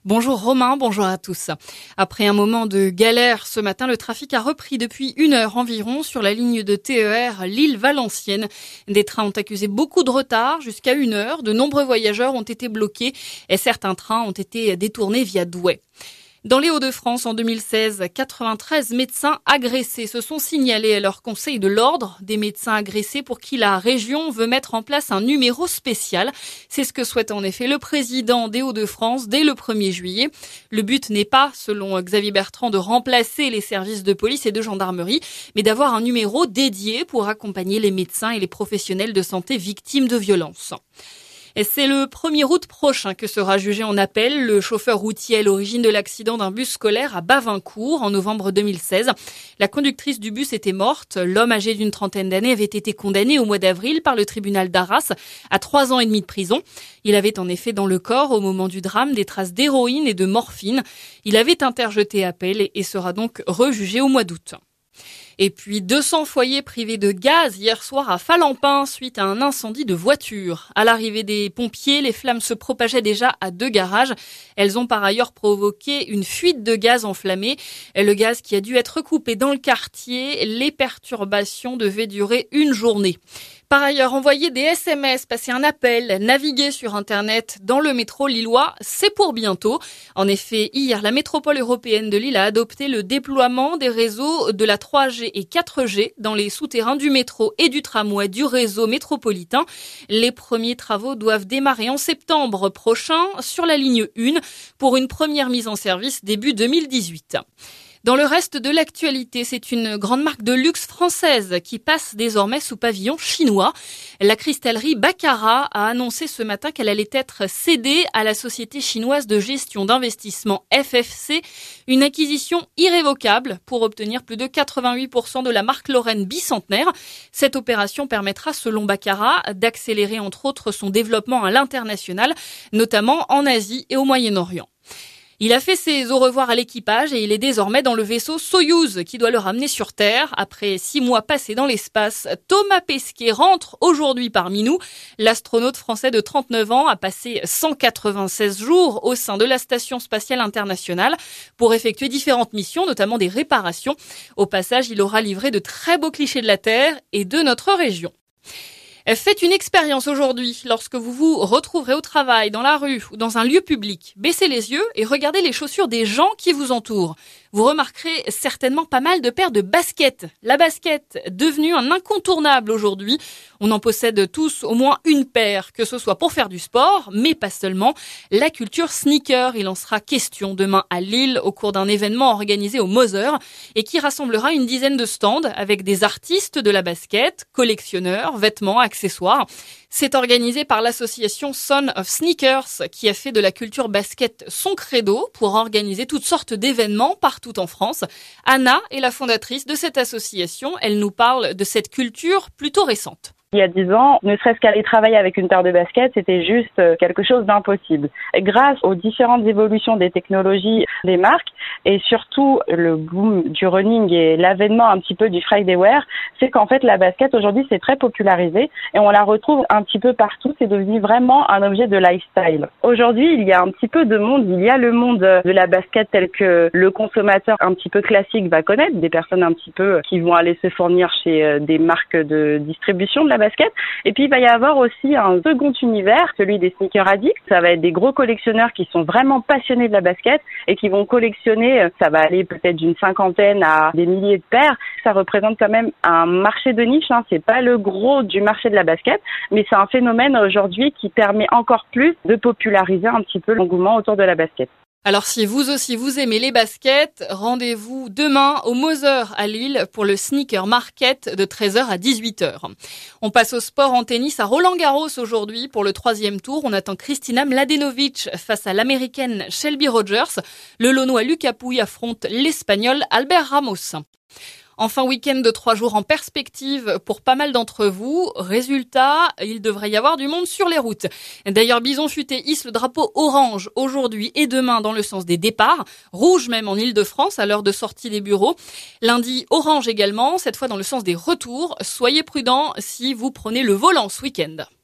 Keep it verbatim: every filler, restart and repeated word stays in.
Bonjour Romain, bonjour à tous. Après un moment de galère ce matin, le trafic a repris depuis une heure environ sur la ligne de T E R Lille-Valenciennes. Des trains ont accusé beaucoup de retard jusqu'à une heure. De nombreux voyageurs ont été bloqués et certains trains ont été détournés via Douai. Dans les Hauts-de-France, en deux mille seize, quatre-vingt-treize médecins agressés se sont signalés à leur conseil de l'ordre. Des médecins agressés pour qui la région veut mettre en place un numéro spécial. C'est ce que souhaite en effet le président des Hauts-de-France dès le premier juillet. Le but n'est pas, selon Xavier Bertrand, de remplacer les services de police et de gendarmerie, mais d'avoir un numéro dédié pour accompagner les médecins et les professionnels de santé victimes de violences. Et c'est le premier août prochain que sera jugé en appel le chauffeur routier à l'origine de l'accident d'un bus scolaire à Bavincourt en novembre deux mille seize. La conductrice du bus était morte. L'homme âgé d'une trentaine d'années avait été condamné au mois d'avril par le tribunal d'Arras à trois ans et demi de prison. Il avait en effet dans le corps, au moment du drame, des traces d'héroïne et de morphine. Il avait interjeté appel et sera donc rejugé au mois d'août. Et puis deux cents foyers privés de gaz hier soir à Falampin suite à un incendie de voiture. À l'arrivée des pompiers, les flammes se propageaient déjà à deux garages. Elles ont par ailleurs provoqué une fuite de gaz enflammé. Le gaz qui a dû être coupé dans le quartier. Les perturbations devaient durer une journée. Par ailleurs, envoyer des S M S, passer un appel, naviguer sur Internet dans le métro lillois, c'est pour bientôt. En effet, hier, la métropole européenne de Lille a adopté le déploiement des réseaux de la trois G et quatre G dans les souterrains du métro et du tramway du réseau métropolitain. Les premiers travaux doivent démarrer en septembre prochain sur la ligne un pour une première mise en service début deux mille dix-huit. Dans le reste de l'actualité, c'est une grande marque de luxe française qui passe désormais sous pavillon chinois. La cristallerie Baccarat a annoncé ce matin qu'elle allait être cédée à la société chinoise de gestion d'investissement F F C, une acquisition irrévocable pour obtenir plus de quatre-vingt-huit pour cent de la marque lorraine bicentenaire. Cette opération permettra, selon Baccarat, d'accélérer entre autres son développement à l'international, notamment en Asie et au Moyen-Orient. Il a fait ses au revoir à l'équipage et il est désormais dans le vaisseau Soyouz qui doit le ramener sur Terre. Après six mois passés dans l'espace, Thomas Pesquet rentre aujourd'hui parmi nous. L'astronaute français de trente-neuf ans a passé cent quatre-vingt-seize jours au sein de la Station spatiale internationale pour effectuer différentes missions, notamment des réparations. Au passage, il aura livré de très beaux clichés de la Terre et de notre région. Faites une expérience aujourd'hui. Lorsque vous vous retrouverez au travail, dans la rue ou dans un lieu public, baissez les yeux et regardez les chaussures des gens qui vous entourent. Vous remarquerez certainement pas mal de paires de baskets. La basket, devenue un incontournable aujourd'hui. On en possède tous au moins une paire, que ce soit pour faire du sport, mais pas seulement. La culture sneaker, il en sera question demain à Lille au cours d'un événement organisé au Moser et qui rassemblera une dizaine de stands avec des artistes de la basket, collectionneurs, vêtements, accessoires. C'est organisé par l'association Son of Sneakers qui a fait de la culture basket son credo pour organiser toutes sortes d'événements partout en France. Anna est la fondatrice de cette association. Elle nous parle de cette culture plutôt récente. Il y a dix ans, ne serait-ce qu'aller travailler avec une paire de baskets, c'était juste quelque chose d'impossible. Grâce aux différentes évolutions des technologies des marques et surtout le boom du running et l'avènement un petit peu du Friday wear, c'est qu'en fait la basket aujourd'hui c'est très popularisé et on la retrouve un petit peu partout. C'est devenu vraiment un objet de lifestyle. Aujourd'hui, il y a un petit peu de monde. Il y a le monde de la basket tel que le consommateur un petit peu classique va connaître, des personnes un petit peu qui vont aller se fournir chez des marques de distribution de la basket. Et puis il va y avoir aussi un second univers, celui des sneakers addicts. Ça va être des gros collectionneurs qui sont vraiment passionnés de la basket et qui vont collectionner, ça va aller peut-être d'une cinquantaine à des milliers de paires. Ça représente quand même un marché de niche, hein. C'est pas le gros du marché de la basket, mais c'est un phénomène aujourd'hui qui permet encore plus de populariser un petit peu l'engouement autour de la basket. Alors si vous aussi vous aimez les baskets, rendez-vous demain au Moser à Lille pour le Sneaker Market de treize heures à dix-huit heures. On passe au sport en tennis à Roland-Garros aujourd'hui pour le troisième tour. On attend Kristina Mladenovic face à l'américaine Shelby Rogers. Le Launois Lucas Pouille affronte l'Espagnol Albert Ramos. Enfin, week-end de trois jours en perspective pour pas mal d'entre vous. Résultat, il devrait y avoir du monde sur les routes. D'ailleurs, Bison Futé hisse le drapeau orange aujourd'hui et demain dans le sens des départs. Rouge même en Île-de-France à l'heure de sortie des bureaux. Lundi, orange également, cette fois dans le sens des retours. Soyez prudents si vous prenez le volant ce week-end.